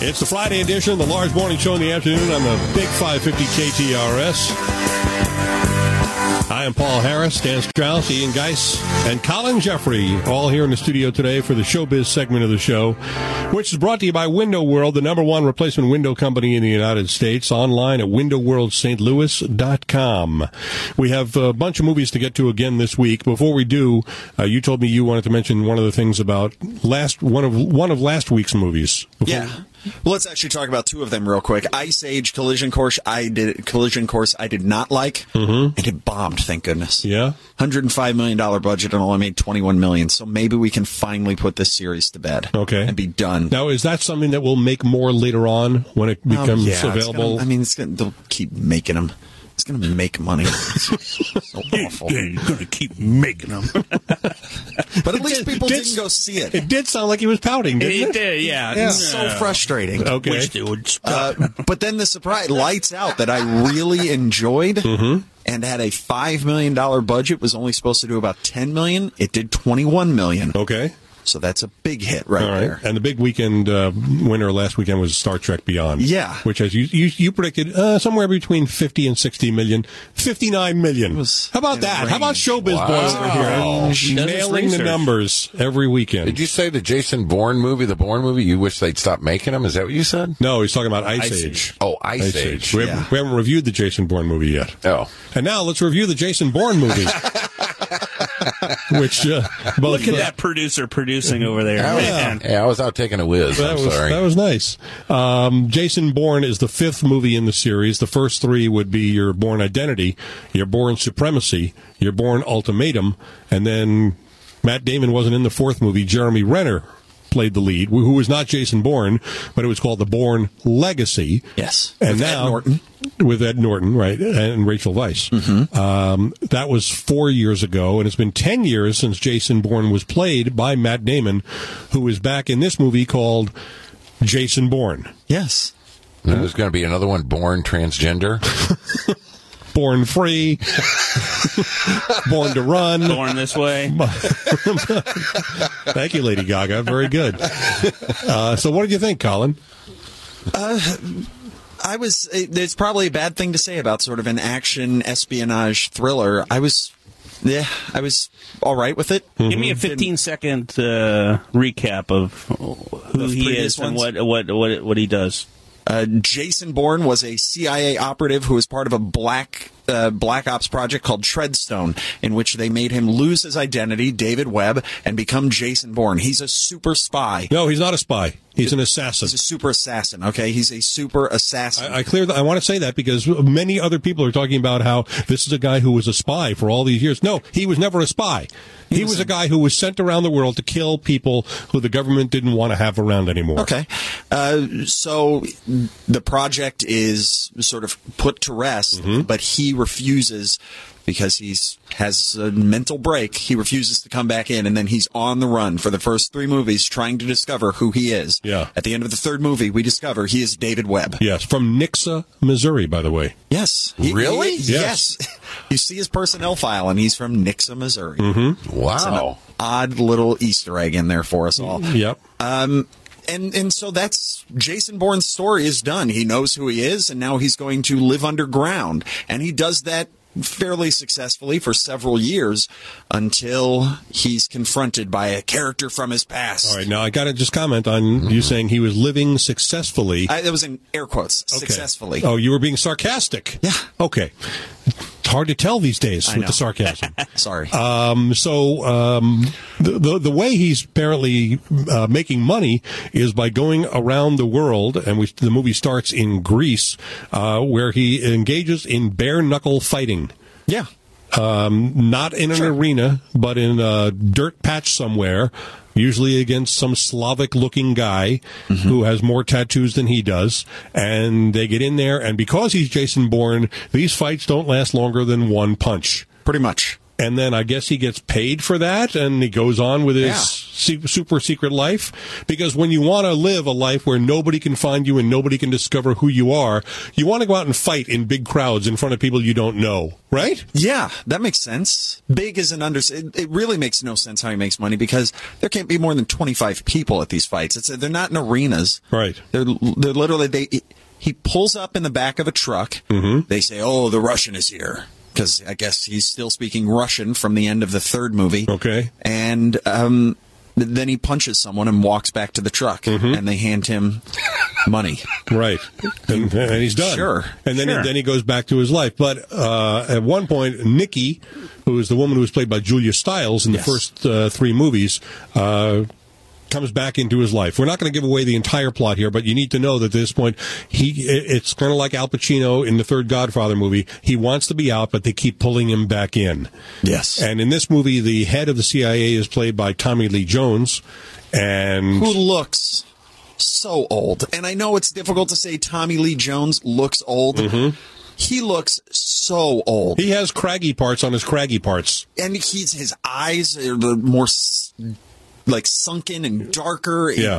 It's the Friday edition, the Lars Morning Show in the afternoon on the Big 550 KTRS. I am Paul Harris, Dan Strauss, Ian Geis, and Colin Jeffrey, all here in the studio today for the Showbiz segment of the show, which is brought to you by Window World, the #1 replacement window company in the United States, online at windowworldstlouis.com. We have a bunch of movies to get to again this week. Before we do, you told me you wanted to mention one of the things about one of last week's movies. Yeah. Well, let's actually talk about two of them real quick. Ice Age Collision Course I did not like, and it bombed, thank goodness. Yeah? $105 million budget and only made $21 million, so maybe we can finally put this series to bed. Okay. And be done. Now, is that something that will make more later on when it becomes available? They'll keep making them. It's going to make money. So awful. Yeah, you're going to keep making them. But at least people didn't go see it. It did sound like he was pouting, didn't it? It did, yeah. It's so frustrating. Okay. Wish they would stop. But then the surprise, Lights Out, that I really enjoyed and had a $5 million budget, was only supposed to do about $10 million. It did $21 million. Okay. So that's a big hit right there. And the big weekend winner last weekend was Star Trek Beyond. Yeah. Which, as you predicted, somewhere between 50 and 60 million. 59 million. How about that? range. How about Showbiz Boys over here? Nailing the numbers every weekend. Did you say the Jason Bourne movie, the Bourne movie, you wish they'd stop making them? Is that what you said? No, he's talking about Ice Age. Oh, Ice Age. We haven't reviewed the Jason Bourne movie yet. Oh. And now let's review the Jason Bourne movie. Which, Look at that producer producing over there. Man. Yeah, I was out taking a whiz. I'm sorry. That was nice. Jason Bourne is the 5th movie in the series. The first 3 would be your Bourne Identity, your Bourne Supremacy, your Bourne Ultimatum, and then Matt Damon wasn't in the 4th movie. Jeremy Renner played the lead, who was not Jason Bourne, but it was called The Bourne Legacy. Yes. And With now, Ed Norton. With Ed Norton, right, and Rachel Weisz. That was 4 years ago, and it's been 10 years since Jason Bourne was played by Matt Damon, who is back in this movie called Jason Bourne. Yes. And there's going to be another one, Bourne Transgender. Born free, born to run. Born this way. Thank you, Lady Gaga. Very good. So what did you think, Colin? It's probably a bad thing to say about sort of an action espionage thriller. I was all right with it. Give me a 15-second recap of who he is and what he does. Jason Bourne was a CIA operative who was part of a Black Ops project called Treadstone, in which they made him lose his identity, David Webb, and become Jason Bourne. He's a super spy. No, he's not a spy. He's an assassin. He's a super assassin, okay? He's a super assassin. I want to say that because many other people are talking about how this is a guy who was a spy for all these years. No, he was never a spy. He was a guy who was sent around the world to kill people who the government didn't want to have around anymore. Okay. So the project is sort of put to rest, but he refuses because has a mental break. He refuses to come back in, and then he's on the run for the first 3 movies trying to discover who he is. Yeah. At the end of the 3rd movie, we discover he is David Webb. Yes, from Nixa, Missouri, by the way. Yes. Really? Yes. You see his personnel file, and he's from Nixa, Missouri. Wow. It's an odd little Easter egg in there for us all. Yep. And so that's Jason Bourne's story is done. He knows who he is, and now he's going to live underground. And he does that fairly successfully for several years until he's confronted by a character from his past. All right, now I got to just comment on you saying he was living successfully. That was in air quotes, successfully. Oh, you were being sarcastic. Yeah. Okay. It's hard to tell these days with the sarcasm. Sorry. The way he's apparently making money is by going around the world, and the movie starts in Greece, where he engages in bare-knuckle fighting. Yeah. Not in an arena, but in a dirt patch somewhere, usually against some Slavic-looking guy who has more tattoos than he does. And they get in there, and because he's Jason Bourne, these fights don't last longer than one punch. Pretty much. and then I guess he gets paid for that, and he goes on with his super secret life. Because when you want to live a life where nobody can find you and nobody can discover who you are, you want to go out and fight in big crowds in front of people you don't know, right? Yeah, that makes sense. Big is an it really makes no sense how he makes money, because there can't be more than 25 people at these fights. They're not in arenas. Right. They're literally, he pulls up in the back of a truck. Mm-hmm. They say, "Oh, the Russian is here." Because I guess he's still speaking Russian from the end of the third movie. Okay. And then he punches someone and walks back to the truck, and they hand him money. Right. And he's done. Sure. And then he goes back to his life. But at one point, Nikki, who is the woman who was played by Julia Stiles in the first three movies, comes back into his life. We're not going to give away the entire plot here, but you need to know that at this point, it's kind of like Al Pacino in the third Godfather movie. He wants to be out, but they keep pulling him back in. Yes. And in this movie, the head of the CIA is played by Tommy Lee Jones, and who looks so old. And I know it's difficult to say Tommy Lee Jones looks old. Mm-hmm. He looks so old. He has craggy parts on his craggy parts. And his eyes are more like sunken and darker. Yeah.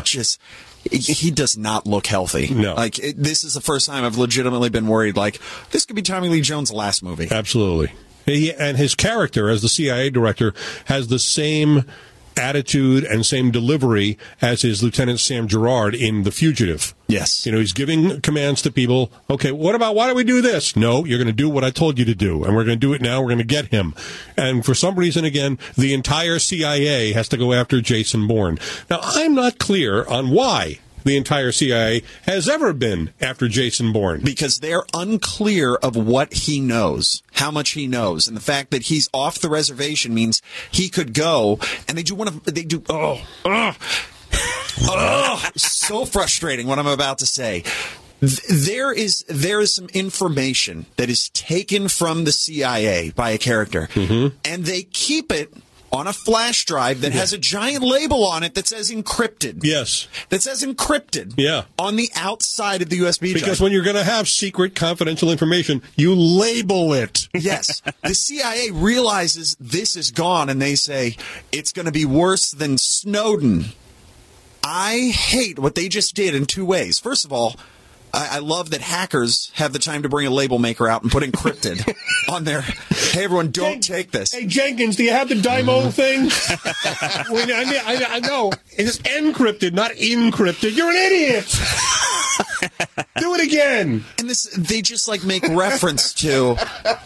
He does not look healthy. No. This is the first time I've legitimately been worried, this could be Tommy Lee Jones' last movie. Absolutely. And his character as the CIA director has the same attitude and same delivery as his Lieutenant Sam Gerard in The Fugitive. Yes. He's giving commands to people. Okay, why do we do this? No, you're going to do what I told you to do, and we're going to do it now. We're going to get him. And for some reason, again, the entire CIA has to go after Jason Bourne. Now, I'm not clear on why the entire CIA has ever been after Jason Bourne. Because they're unclear of what he knows, how much he knows. And the fact that he's off the reservation means he could go, and so frustrating what I'm about to say. There is some information that is taken from the CIA by a character, and they keep it on a flash drive that has a giant label on it that says encrypted. Yes. That says encrypted. Yeah. On the outside of the USB drive. Because when you're going to have secret, confidential information, you label it. Yes. The CIA realizes this is gone, and they say, it's going to be worse than Snowden. I hate what they just did in two ways. First of all, I love that hackers have the time to bring a label maker out and put encrypted on there. Hey, everyone, don't take this. Hey, Jenkins, do you have the Dymo thing? I know. It's encrypted, not encrypted. You're an idiot. Do it again. And they just make reference to,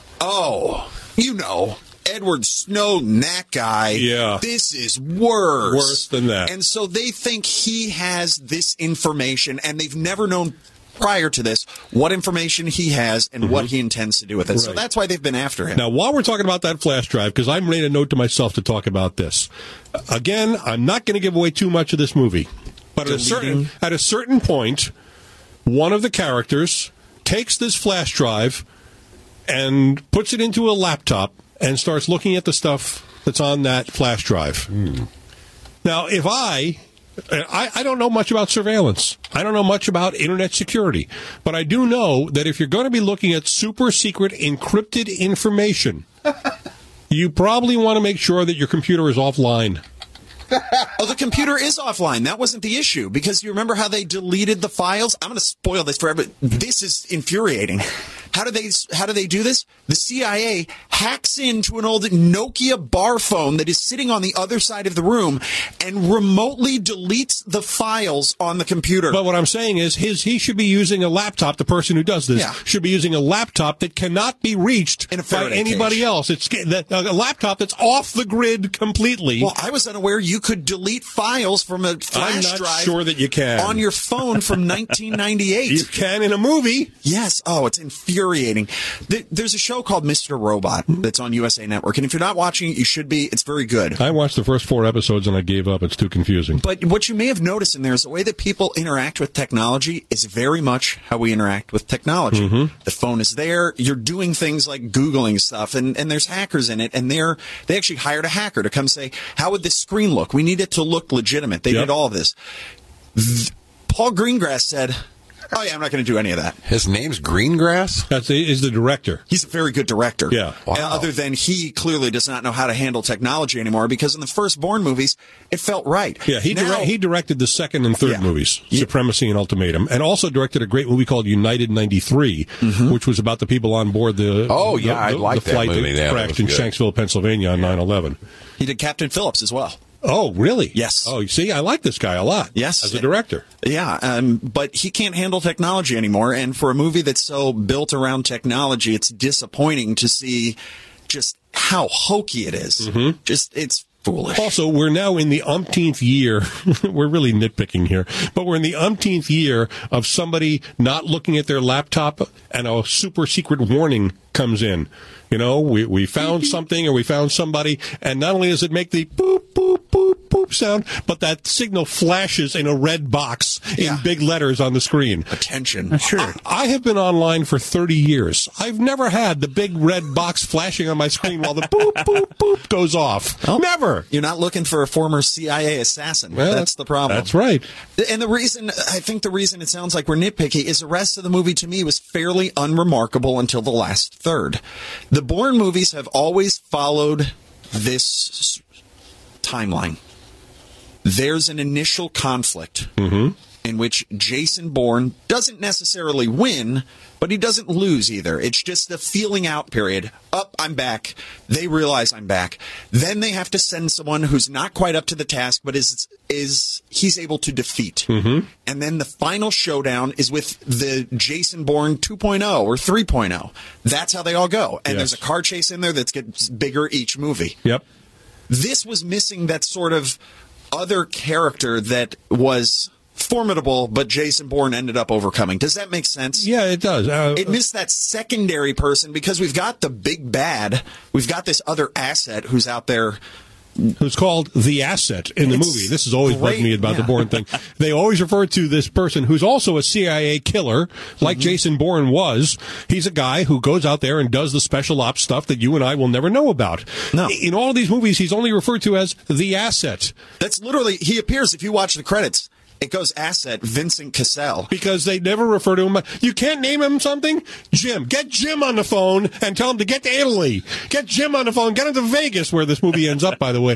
Edward Snowden, that guy. Yeah. This is worse. Worse than that. And so they think he has this information, and they've never known prior to this what information he has and what he intends to do with it. Right. So that's why they've been after him. Now, while we're talking about that flash drive, because I made a note to myself to talk about this. Again, I'm not going to give away too much of this movie. But at a certain point, one of the characters takes this flash drive and puts it into a laptop and starts looking at the stuff that's on that flash drive. Now, if I don't know much about surveillance. I don't know much about internet security. But I do know that if you're going to be looking at super secret encrypted information, you probably want to make sure that your computer is offline. Oh, the computer is offline. That wasn't the issue, because you remember how they deleted the files? I'm going to spoil this for everybody. This is infuriating. How do they do this? The CIA hacks into an old Nokia bar phone that is sitting on the other side of the room and remotely deletes the files on the computer. But what I'm saying is he should be using a laptop. The person who does this should be using a laptop that cannot be reached by anybody else. It's a laptop that's off the grid completely. Well, I was unaware you could delete files from a flash drive. I'm not sure that you can. On your phone from 1998. You can in a movie. Yes. Oh, it's infuriating. There's a show called Mr. Robot that's on USA Network, and if you're not watching it, you should be. It's very good. I watched the first 4 episodes and I gave up. It's too confusing. But what you may have noticed in there is the way that people interact with technology is very much how we interact with technology. The phone is there. You're doing things like Googling stuff, and there's hackers in it, and they actually hired a hacker to come say, how would this screen look? We need it to look legitimate. They did all of this. Paul Greengrass said, Oh, yeah, I'm not going to do any of that. His name's Greengrass? Is the director. He's a very good director. Yeah. Wow. Other than he clearly does not know how to handle technology anymore, because in the first Bourne movies, it felt right. Yeah, he directed the second and third movies, Supremacy and Ultimatum, and also directed a great movie called United 93, which was about the people on board the I liked the flight that movie. that crashed in Shanksville, Pennsylvania on 9/11. He did Captain Phillips as well. Oh, really? Yes. Oh, you see, I like this guy a lot. Yes. As a director. Yeah, but he can't handle technology anymore, and for a movie that's so built around technology, it's disappointing to see just how hokey it is. It's foolish. Also, we're now in the umpteenth year. We're really nitpicking here, but we're in the umpteenth year of somebody not looking at their laptop and a super secret warning comes in. You know, we found something or we found somebody, and not only does it make the boop, boop, boop, boop sound, but that signal flashes in a red box in big letters on the screen. Attention. Sure. I have been online for 30 years. I've never had the big red box flashing on my screen while the boop, boop, boop goes off. Oh, Never. You're not looking for a former CIA assassin. Well, that's the problem. That's right. And I think the reason it sounds like we're nitpicky is the rest of the movie to me was fairly unremarkable until the last third. The Bourne movies have always followed this timeline. There's an initial conflict in which Jason Bourne doesn't necessarily win, but he doesn't lose either. It's just a feeling out period. I'm back. They realize I'm back. Then they have to send someone who's not quite up to the task, but he's able to defeat. And then the final showdown is with the Jason Bourne 2.0 or 3.0. That's how they all go. And there's a car chase in there that gets bigger each movie. Yep. This was missing that sort of other character that was formidable, but Jason Bourne ended up overcoming. Does that make sense? Yeah, it does. It missed that secondary person because we've got the big bad. We've got this other asset who's out there. Who's called the asset in the movie. This has always bugged me about the Bourne thing. They always refer to this person who's also a CIA killer, like Jason Bourne was. He's a guy who goes out there and does the special ops stuff that you and I will never know about. No. In all of these movies, he's only referred to as the asset. That's literally, he appears, if you watch the credits, it goes asset Vincent Cassel. Because they never refer to him. You can't name him something? Jim. Get Jim on the phone and tell him to get to Italy. Get Jim on the phone. Get him to Vegas, where this movie ends up, by the way.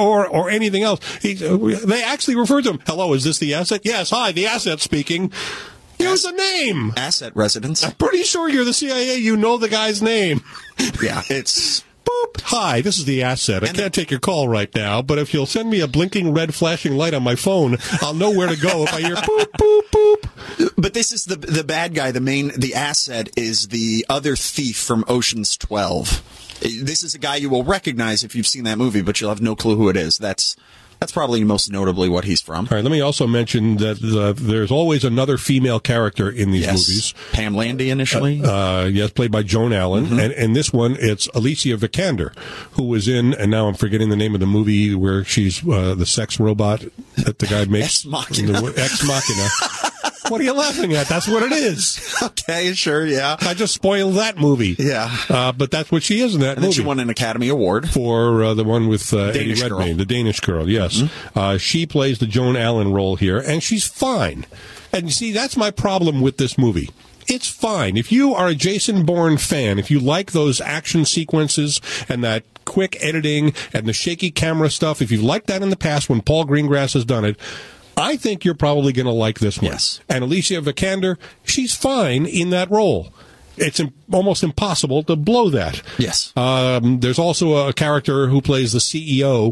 Or anything else. They actually refer to him. Hello, is this the asset? Yes, hi, the asset speaking. Use a name. Asset residence. I'm pretty sure you're the CIA. You know the guy's name. Yeah, it's... Boop. Hi, this is the asset. I can't take your call right now, but if you'll send me a blinking red flashing light on my phone, I'll know where to go if I hear boop, boop, boop. But this is the bad guy. The asset is the other thief from Ocean's 12. This is a guy you will recognize if you've seen that movie, but you'll have no clue who it is. That's probably most notably what he's from. All right, let me also mention that there's always another female character in these movies. Pam Landy initially. Yes, played by Joan Allen. And in this one, it's Alicia Vikander, who was in, and now I'm forgetting the name of the movie where she's the sex robot that the guy makes. Ex Machina. Ex Machina. What are you laughing at? That's what it is. Okay, sure, yeah. I just spoiled that movie. Yeah. But that's what she is in that and then movie. She won an Academy Award. For the one with Eddie Danish Redmayne, girl. the Danish girl, yes. She plays the Joan Allen role here, and she's fine. And you see, that's my problem with this movie. It's fine. If you are a Jason Bourne fan, if you like those action sequences and that quick editing and the shaky camera stuff, if you've liked that in the past when Paul Greengrass has done it, I think you're probably going to like this one. Yes. And Alicia Vikander, she's fine in that role. It's almost impossible to blow that. Yes. There's also a character who plays the CEO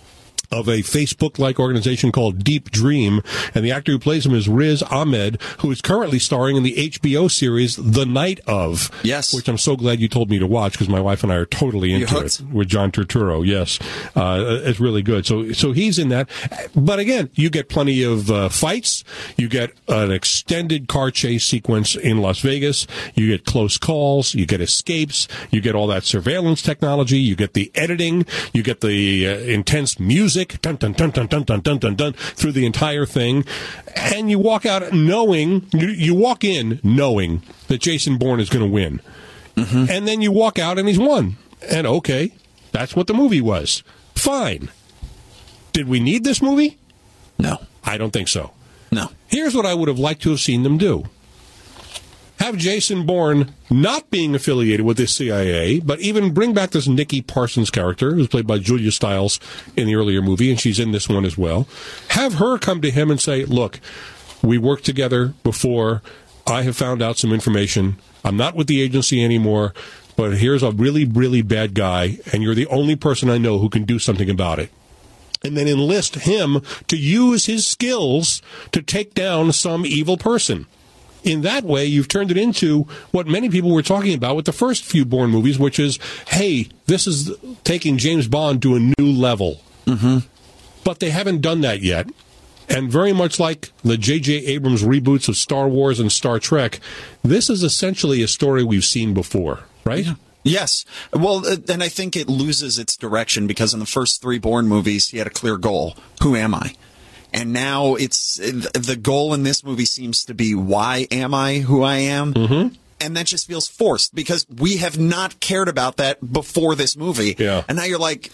of a Facebook-like organization called Deep Dream, and the actor who plays him is Riz Ahmed, who is currently starring in the HBO series The Night Of. Yes. Which I'm so glad you told me to watch, because my wife and I are totally into it. With John Turturro, yes. It's really good. So he's in that. But again, you get plenty of fights. You get an extended car chase sequence in Las Vegas. You get close calls. You get escapes. You get all that surveillance technology. You get the editing. You get the intense music. Dun, dun, dun, dun, dun, dun, dun, dun, dun, through the entire thing. And you walk out knowing, you walk in knowing that Jason Bourne is going to win. And then you walk out and he's won. And okay, that's what the movie was. Fine. Did we need this movie? No. I don't think so. No. Here's what I would have liked to have seen them do. have Jason Bourne not being affiliated with the CIA, but even bring back this Nikki Parsons character, who's played by Julia Stiles in the earlier movie, and she's in this one as well. Have her come to him and say, look, we worked together before. I have found out some information. I'm not with the agency anymore, but here's a really, really bad guy, and you're the only person I know who can do something about it. And then enlist him to use his skills to take down some evil person. In that way, you've turned it into what many people were talking about with the first few Bourne movies, which is, hey, this is taking James Bond to a new level. Mm-hmm. But they haven't done that yet. And very much like the J.J. Abrams reboots of Star Wars and Star Trek, this is essentially a story we've seen before, right? Yeah. Yes. Well, and I think it loses its direction because in the first 3 Bourne movies, he had a clear goal. Who am I? And now it's the goal in this movie seems to be, why am I who I am? Mm-hmm. And that just feels forced because we have not cared about that before this movie. Yeah. And now you're like,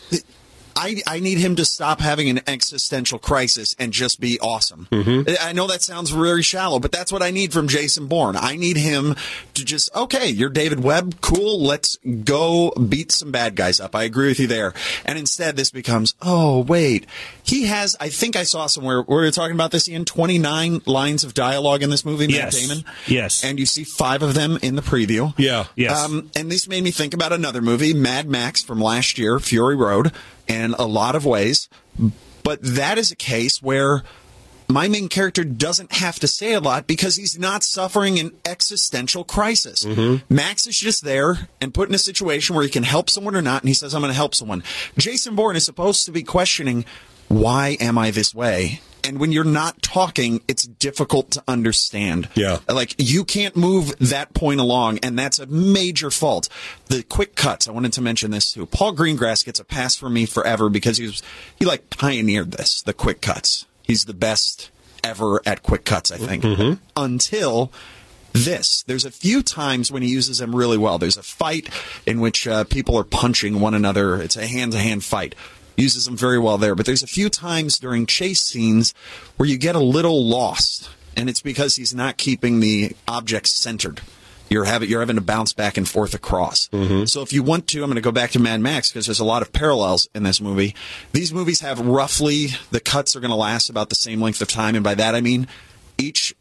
I need him to stop having an existential crisis and just be awesome. Mm-hmm. I know that sounds very shallow, but that's what I need from Jason Bourne. I need him to just, okay, you're David Webb, cool, let's go beat some bad guys up. I agree with you there. And instead this becomes, oh, wait, he has, I think I saw somewhere, we were talking about this, Ian, 29 lines of dialogue in this movie, Matt Damon. Yes. And you see 5 of them in the preview. Yeah. Yes. And this made me think about another movie, Mad Max from last year, Fury Road, in a lot of ways. But that is a case where my main character doesn't have to say a lot because he's not suffering an existential crisis. Mm-hmm. Max is just there and put in a situation where he can help someone or not, and he says, I'm going to help someone. Jason Bourne is supposed to be questioning, why am I this way? And when you're not talking, it's difficult to understand. Yeah. Like, you can't move that point along, and that's a major fault. The quick cuts, I wanted to mention this too. Paul Greengrass gets a pass from me forever because he like pioneered this, the quick cuts. He's the best ever at quick cuts, I think. Mm-hmm. Until this. There's a few times when he uses them really well. There's a fight in which people are punching one another. It's a hand-to-hand fight. Uses them very well there. But there's a few times during chase scenes where you get a little lost, and it's because he's not keeping the objects centered. You're having to bounce back and forth across. Mm-hmm. So if you want to, I'm going to go back to Mad Max because there's a lot of parallels in this movie. These movies have roughly, the cuts are going to last about the same length of time, and by that I mean each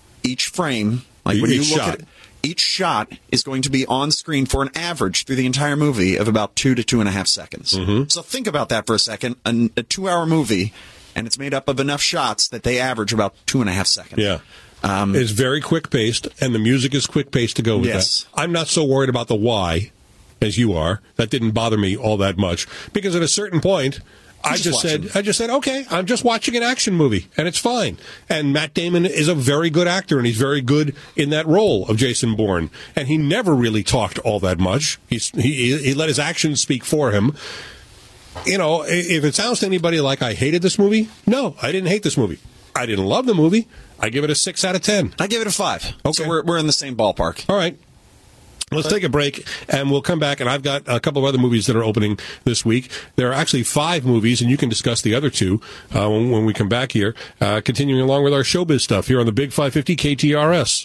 frame, like when you look at it, each shot is going to be on screen for an average through the entire movie of about 2 to 2.5 seconds. Mm-hmm. So think about that for a second. A 2-hour movie, and it's made up of enough shots that they average about 2.5 seconds. Yeah. It's very quick-paced, and the music is quick-paced to go with that. I'm not so worried about the why as you are. That didn't bother me all that much, because at a certain point, I just said, okay, I'm just watching an action movie, and it's fine. And Matt Damon is a very good actor, and he's very good in that role of Jason Bourne. And he never really talked all that much. He let his actions speak for him. You know, if it sounds to anybody like I hated this movie, no, I didn't hate this movie. I didn't love the movie. I give it a 6 out of 10. I give it a 5. Okay. So we're in the same ballpark. All right. Let's take a break, and we'll come back, and I've got a couple of other movies that are opening this week. There are actually 5 movies, and you can discuss the other 2 when we come back here, continuing along with our showbiz stuff here on the Big 550 KTRS.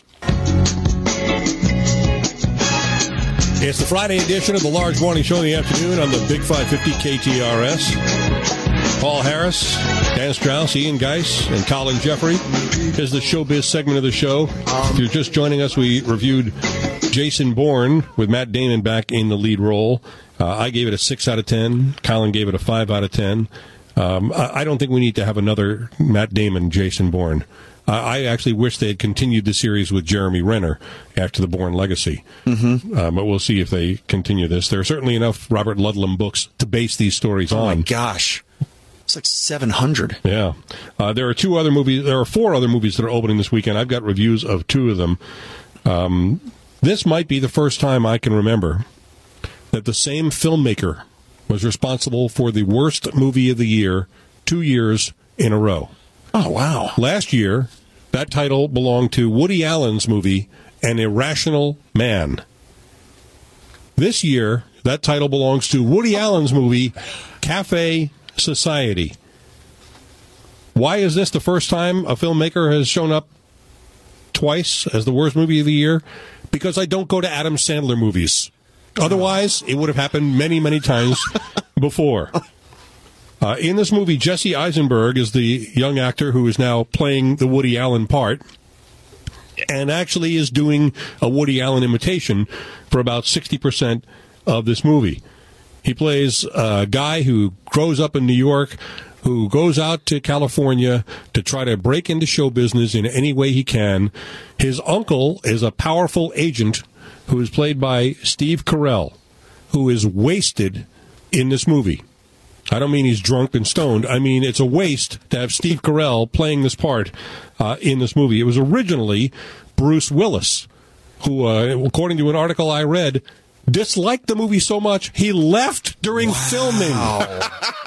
It's the Friday edition of the Large Morning Show in the afternoon on the Big 550 KTRS. Paul Harris, Dan Strauss, Ian Geis, and Colin Jeffrey is the showbiz segment of the show. If you're just joining us, we reviewed Jason Bourne with Matt Damon back in the lead role. I gave it a 6 out of 10. Colin gave it a 5 out of 10. I don't think we need to have another Matt Damon Jason Bourne. I actually wish they had continued the series with Jeremy Renner after the Bourne Legacy. Mm-hmm. But we'll see if they continue this. There are certainly enough Robert Ludlum books to base these stories on. Oh, my gosh. It's like 700. Yeah. There are 4 other movies that are opening this weekend. I've got reviews of 2 of them. This might be the first time I can remember that the same filmmaker was responsible for the worst movie of the year 2 years in a row. Oh, wow. Last year, that title belonged to Woody Allen's movie, An Irrational Man. This year, that title belongs to Woody Allen's movie, Cafe Society. Why is this the first time a filmmaker has shown up twice as the worst movie of the year because I don't go to Adam Sandler movies. Otherwise, it would have happened many, many times before. In this movie, Jesse Eisenberg is the young actor who is now playing the Woody Allen part and actually is doing a Woody Allen imitation for about 60% of this movie. He plays a guy who grows up in New York, who goes out to California to try to break into show business in any way he can. His uncle is a powerful agent who is played by Steve Carell, who is wasted in this movie. I don't mean he's drunk and stoned. I mean it's a waste to have Steve Carell playing this part in this movie. It was originally Bruce Willis, who, according to an article I read, disliked the movie so much he left during filming. Wow.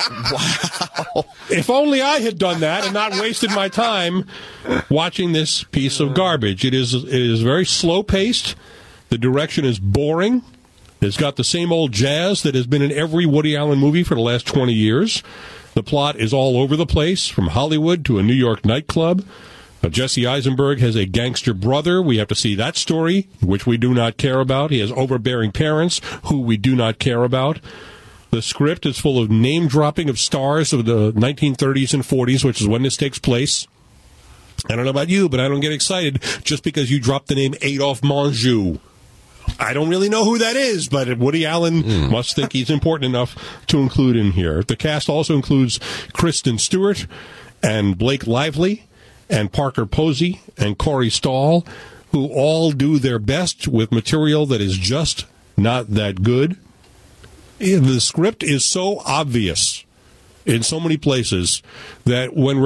If only I had done that and not wasted my time watching this piece of garbage. It is very slow paced. The direction is boring. It's got the same old jazz that has been in every Woody Allen movie for the last 20 years. The plot is all over the place, from Hollywood to a New York nightclub. Jesse Eisenberg has a gangster brother. We have to see that story, which we do not care about. He has overbearing parents, who we do not care about. The script is full of name-dropping of stars of the 1930s and 40s, which is when this takes place. I don't know about you, but I don't get excited just because you dropped the name Adolphe Menjou. I don't really know who that is, but Woody Allen must think he's important enough to include in here. The cast also includes Kristen Stewart and Blake Lively and Parker Posey and Corey Stoll, who all do their best with material that is just not that good. The script is so obvious in so many places that when he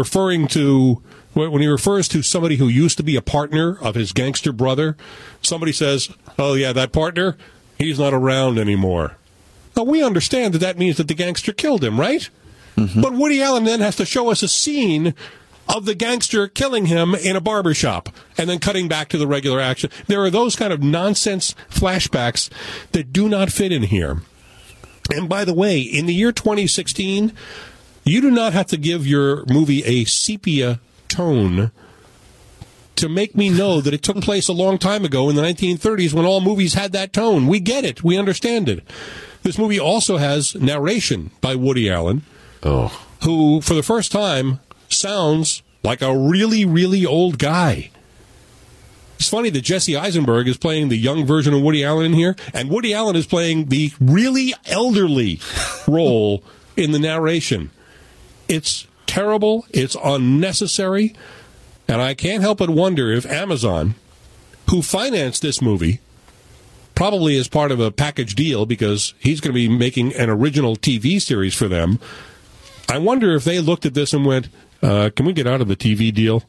refers to somebody who used to be a partner of his gangster brother, somebody says, "Oh yeah, that partner, he's not around anymore." Now, we understand that means that the gangster killed him, right? Mm-hmm. But Woody Allen then has to show us a scene of the gangster killing him in a barbershop and then cutting back to the regular action. There are those kind of nonsense flashbacks that do not fit in here. And by the way, in the year 2016, you do not have to give your movie a sepia tone to make me know that it took place a long time ago in the 1930s when all movies had that tone. We get it. We understand it. This movie also has narration by Woody Allen, who, for the first time, sounds like a really, really old guy. It's funny that Jesse Eisenberg is playing the young version of Woody Allen in here, and Woody Allen is playing the really elderly role in the narration. It's terrible. It's unnecessary. And I can't help but wonder if Amazon, who financed this movie, probably as part of a package deal because he's going to be making an original TV series for them, I wonder if they looked at this and went, can we get out of the TV deal?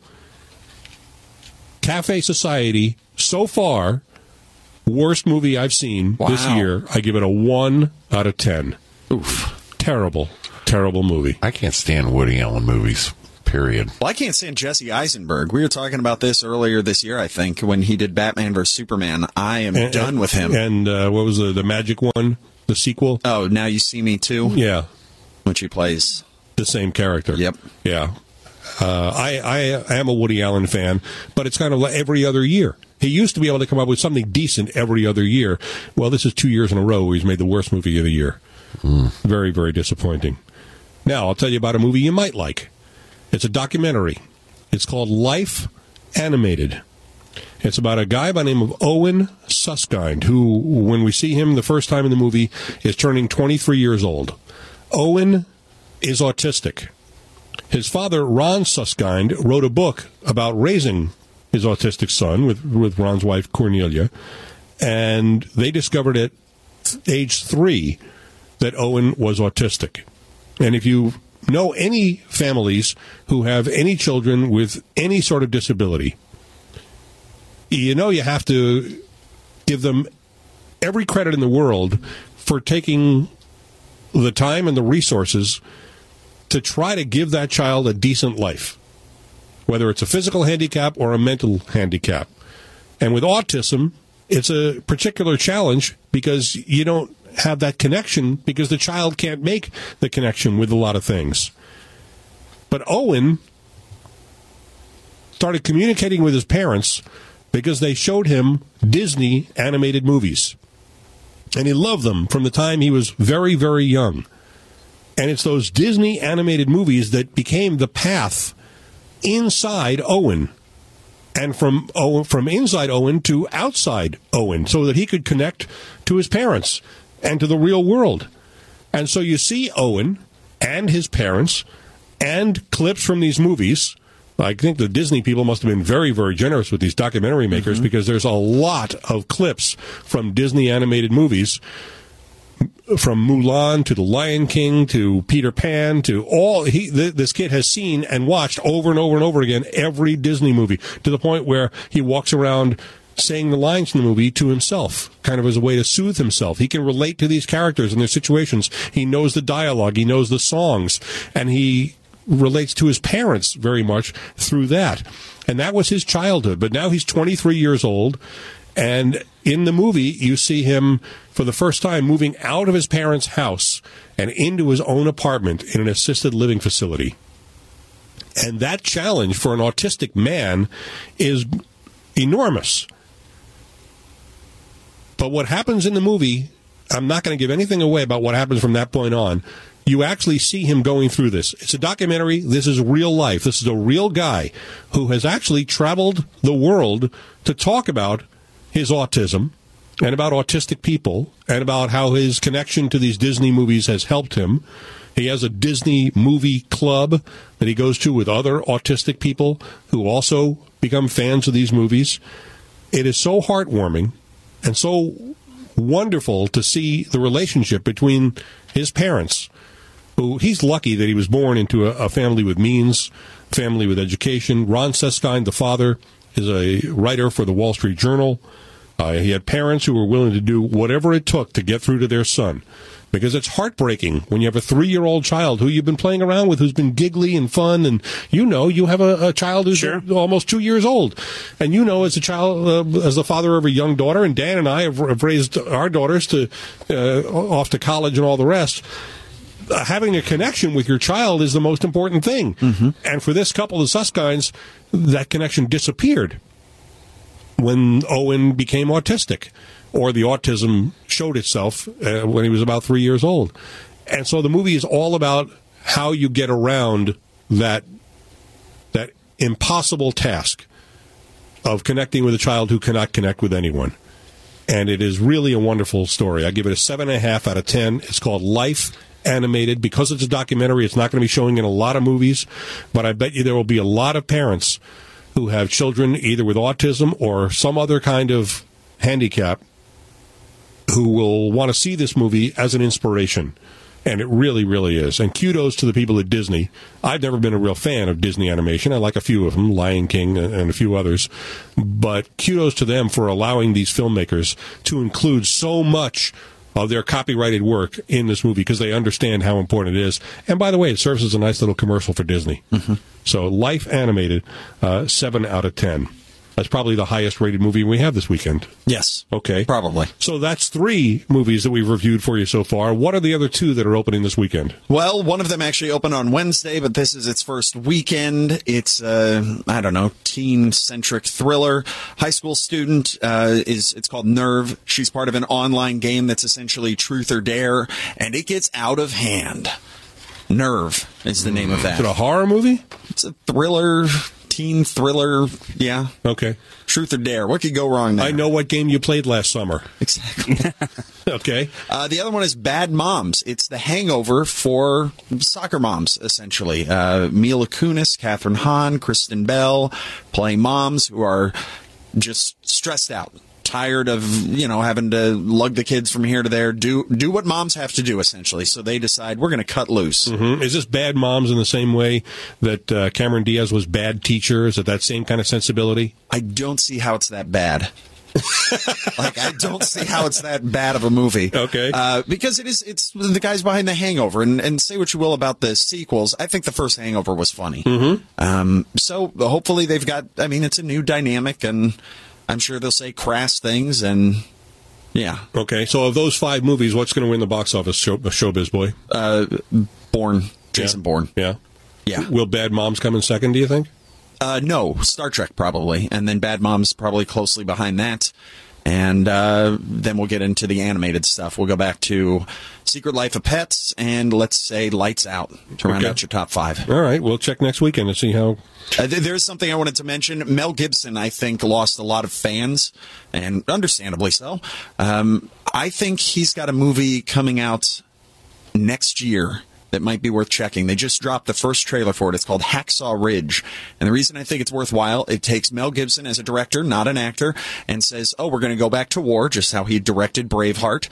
Cafe Society, so far, worst movie I've seen this year. I give it a 1 out of 10. Oof. Terrible, terrible movie. I can't stand Woody Allen movies, period. Well, I can't stand Jesse Eisenberg. We were talking about this earlier this year, I think, when he did Batman vs. Superman. I am done with him. And what was the Magic one, the sequel? Oh, Now You See Me Too? Yeah. Which he plays the same character. Yep. Yeah. I am a Woody Allen fan, but it's kind of like every other year. He used to be able to come up with something decent every other year. Well, this is 2 years in a row he's made the worst movie of the year. Very, very disappointing. Now, I'll tell you about a movie you might like. It's a documentary. It's called Life Animated. It's about a guy by the name of Owen Suskind, who, when we see him the first time in the movie, is turning 23 years old. Owen is autistic. His father, Ron Suskind, wrote a book about raising his autistic son with Ron's wife, Cornelia, and they discovered at age 3 that Owen was autistic. And if you know any families who have any children with any sort of disability, you know you have to give them every credit in the world for taking the time and the resources to try to give that child a decent life, whether it's a physical handicap or a mental handicap. And with autism, it's a particular challenge because you don't have that connection because the child can't make the connection with a lot of things. But Owen started communicating with his parents because they showed him Disney animated movies. And he loved them from the time he was very, very young. And it's those Disney animated movies that became the path inside Owen. And from inside Owen to outside Owen, so that he could connect to his parents and to the real world. And so you see Owen and his parents and clips from these movies. I think the Disney people must have been very, very generous with these documentary makers, because there's a lot of clips from Disney animated movies, from Mulan to The Lion King to Peter Pan to all. This kid has seen and watched over and over and over again every Disney movie, to the point where he walks around saying the lines in the movie to himself, kind of as a way to soothe himself. He can relate to these characters and their situations. He knows the dialogue, he knows the songs, and he relates to his parents very much through that. And that was his childhood. But now he's 23 years old, and in the movie you see him for the first time moving out of his parents' house and into his own apartment in an assisted living facility. And that challenge for an autistic man is enormous. But what happens in the movie, I'm not going to give anything away about what happens from that point on. You actually see him going through this. It's a documentary. This is real life. This is a real guy who has actually traveled the world to talk about his autism and about autistic people and about how his connection to these Disney movies has helped him. He has a Disney movie club that he goes to with other autistic people who also become fans of these movies. It is so heartwarming and so wonderful to see the relationship between his parents, who he's lucky that he was born into a family with means, family with education. Ron Suskind, the father, is a writer for the Wall Street Journal. He had parents who were willing to do whatever it took to get through to their son. Because it's heartbreaking when you have a 3-year-old child who you've been playing around with, who's been giggly and fun, and you have a child who's almost 2 years old. And as a child, as the father of a young daughter, and Dan and I have raised our daughters to off to college and all the rest, having a connection with your child is the most important thing. Mm-hmm. And for this couple, the Suskinds, that connection disappeared when Owen became autistic, or the autism showed itself when he was about 3 years old. And so the movie is all about how you get around that impossible task of connecting with a child who cannot connect with anyone. And it is really a wonderful story. I give it a 7.5 out of 10. It's called Life Animated. Because it's a documentary, it's not going to be showing in a lot of movies, but I bet you there will be a lot of parents who have children either with autism or some other kind of handicap who will want to see this movie as an inspiration. And it really, really is. And kudos to the people at Disney. I've never been a real fan of Disney animation. I like a few of them, Lion King and a few others. But kudos to them for allowing these filmmakers to include so much of their copyrighted work in this movie, because they understand how important it is. And by the way, it serves as a nice little commercial for Disney. Mm-hmm. So Life Animated, 7 out of 10. That's probably the highest rated movie we have this weekend. Yes. Okay. Probably. So that's 3 movies that we've reviewed for you so far. What are the other 2 that are opening this weekend? Well, one of them actually opened on Wednesday, but this is its first weekend. It's teen-centric thriller. High school student it's called Nerve. She's part of an online game that's essentially Truth or Dare, and it gets out of hand. Nerve is the name of that. Is it a horror movie? It's a thriller. Teen thriller, yeah. Okay. Truth or Dare. What could go wrong there? I know what game you played last summer. Exactly. Okay. The other one is Bad Moms. It's the hangover for soccer moms, essentially. Mila Kunis, Kathryn Hahn, Kristen Bell play moms who are just stressed out. Tired of, having to lug the kids from here to there, do what moms have to do, essentially. So they decide, we're going to cut loose. Mm-hmm. Is this Bad Moms in the same way that Cameron Diaz was Bad Teacher? Is it that same kind of sensibility? I don't see how it's that bad. I don't see how it's that bad of a movie. Okay. Because it's the guys behind The Hangover, and say what you will about the sequels, I think the first Hangover was funny. Mm-hmm. So hopefully they've got, it's a new dynamic, and I'm sure they'll say crass things, and yeah. Okay, so of those 5 movies, what's going to win the box office, Showbiz Boy? Bourne. Jason Bourne. Yeah. Yeah. Will Bad Moms come in second, do you think? No, Star Trek probably, and then Bad Moms probably closely behind that. And then we'll get into the animated stuff. We'll go back to Secret Life of Pets and, let's say, Lights Out to round out your top 5. All right, we'll check next weekend and see how... There's something I wanted to mention. Mel Gibson, I think, lost a lot of fans, and understandably so. I think he's got a movie coming out next year that might be worth checking. They just dropped the first trailer for it. It's called Hacksaw Ridge. And the reason I think it's worthwhile, it takes Mel Gibson as a director, not an actor, and says, we're going to go back to war, just how he directed Braveheart.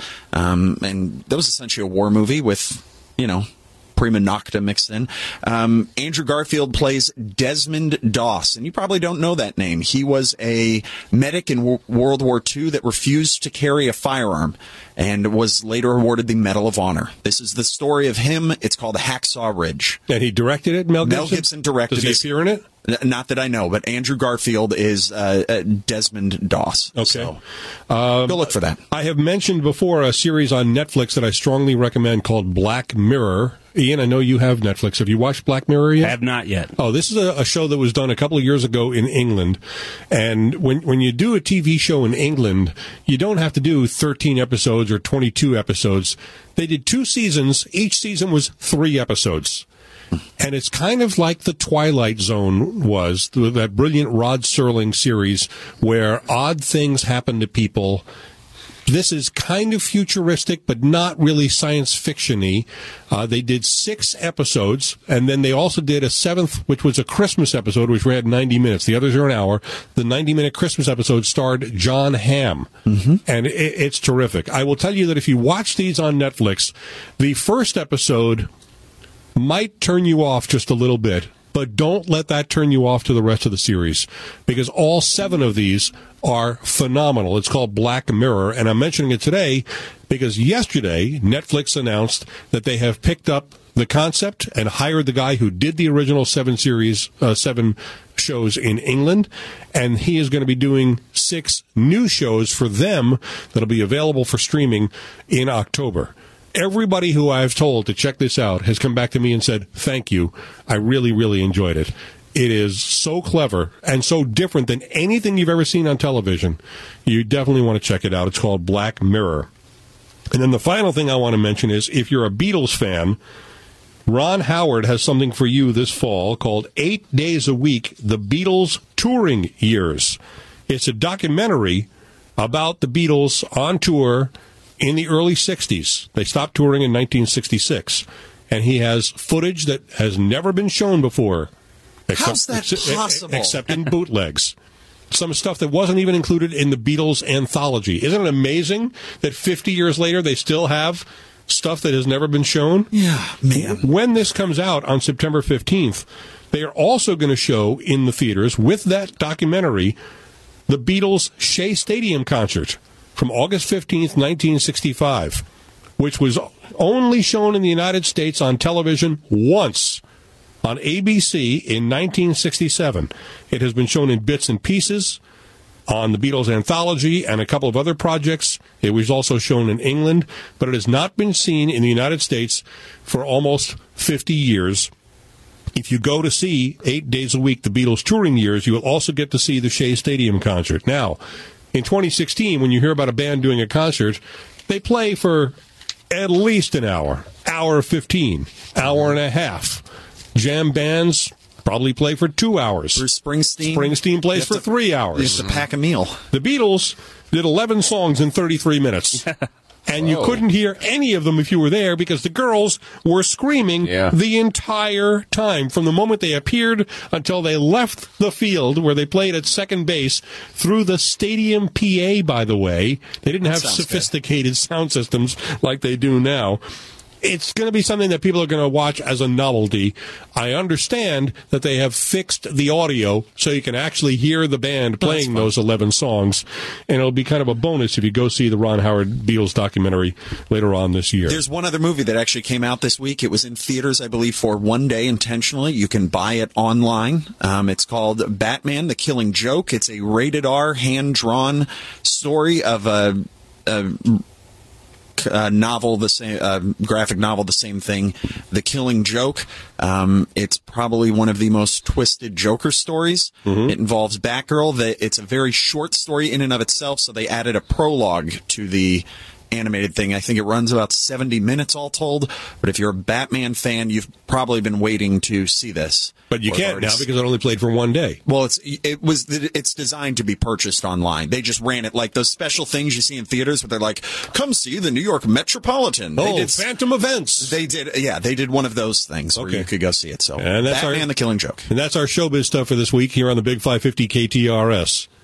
And that was essentially a war movie with, prima nocta mixed in. Andrew Garfield plays Desmond Doss, and you probably don't know that name. He was a medic in World War II that refused to carry a firearm and was later awarded the Medal of Honor. This is the story of him. It's called Hacksaw Ridge. And he directed it, Mel Gibson? Mel Gibson directed it. Does he appear in it? Not that I know, but Andrew Garfield is Desmond Doss. Okay. So, go look for that. I have mentioned before a series on Netflix that I strongly recommend called Black Mirror. Ian, I know you have Netflix. Have you watched Black Mirror yet? I have not yet. Oh, this is a show that was done a couple of years ago in England. And when you do a TV show in England, you don't have to do 13 episodes or 22 episodes. They did 2 seasons. Each season was 3 episodes. And it's kind of like The Twilight Zone was, that brilliant Rod Serling series where odd things happen to people. This is kind of futuristic, but not really science fiction-y. They did 6 episodes, and then they also did a 7th, which was a Christmas episode, which ran 90 minutes. The others are an hour. The 90-minute Christmas episode starred John Hamm, and it's terrific. I will tell you that if you watch these on Netflix, the first episode might turn you off just a little bit, but don't let that turn you off to the rest of the series, because all 7 of these are phenomenal. It's called Black Mirror, and I'm mentioning it today because yesterday Netflix announced that they have picked up the concept and hired the guy who did the original 7 shows in England, and he is going to be doing 6 new shows for them that'll be available for streaming in October. Everybody who I've told to check this out has come back to me and said, thank you. I really, really enjoyed it. It is so clever and so different than anything you've ever seen on television. You definitely want to check it out. It's called Black Mirror. And then the final thing I want to mention is, if you're a Beatles fan, Ron Howard has something for you this fall called 8 Days a Week, The Beatles Touring Years. It's a documentary about the Beatles on tour in the early 60s. They stopped touring in 1966. And he has footage that has never been shown before. How's that possible? Except in bootlegs. Some stuff that wasn't even included in the Beatles anthology. Isn't it amazing that 50 years later they still have stuff that has never been shown? Yeah, man. When this comes out on September 15th, they are also going to show in the theaters, with that documentary, the Beatles' Shea Stadium concert from August 15th, 1965, which was only shown in the United States on television once, on ABC in 1967. It has been shown in bits and pieces on the Beatles anthology and a couple of other projects. It was also shown in England, but it has not been seen in the United States for almost 50 years. If you go to see 8 Days a Week, the Beatles touring years, you will also get to see the Shea Stadium concert. Now, in 2016, when you hear about a band doing a concert, they play for at least an hour, hour 15, hour and a half. Jam bands probably play for 2 hours. Bruce Springsteen. Springsteen plays for 3 hours. You have to pack a meal. The Beatles did 11 songs in 33 minutes. And you couldn't hear any of them if you were there because the girls were screaming the entire time, from the moment they appeared until they left the field where they played at second base, through the stadium PA, by the way. They didn't have sophisticated sound systems like they do now. It's going to be something that people are going to watch as a novelty. I understand that they have fixed the audio so you can actually hear the band playing those 11 songs, and it'll be kind of a bonus if you go see the Ron Howard Beatles documentary later on this year. There's one other movie that actually came out this week. It was in theaters, I believe, for one day intentionally. You can buy it online. It's called Batman, The Killing Joke. It's a rated R, hand-drawn story of a book, novel, the same graphic novel, the same thing. The Killing Joke. It's probably one of the most twisted Joker stories. It involves Batgirl. It's a very short story in and of itself, so they added a prologue to the animated thing. I think it runs about 70 minutes all told. But if you're a Batman fan, you've probably been waiting to see this. But you can't now because it only played for one day. Well, it's designed to be purchased online. They just ran it like those special things you see in theaters, where they're like, "Come see the New York Metropolitan." They did Phantom Events. They did one of those things where you could go see it. So, and that's Batman: The Killing Joke. And that's our showbiz stuff for this week here on the Big 550 KTRS.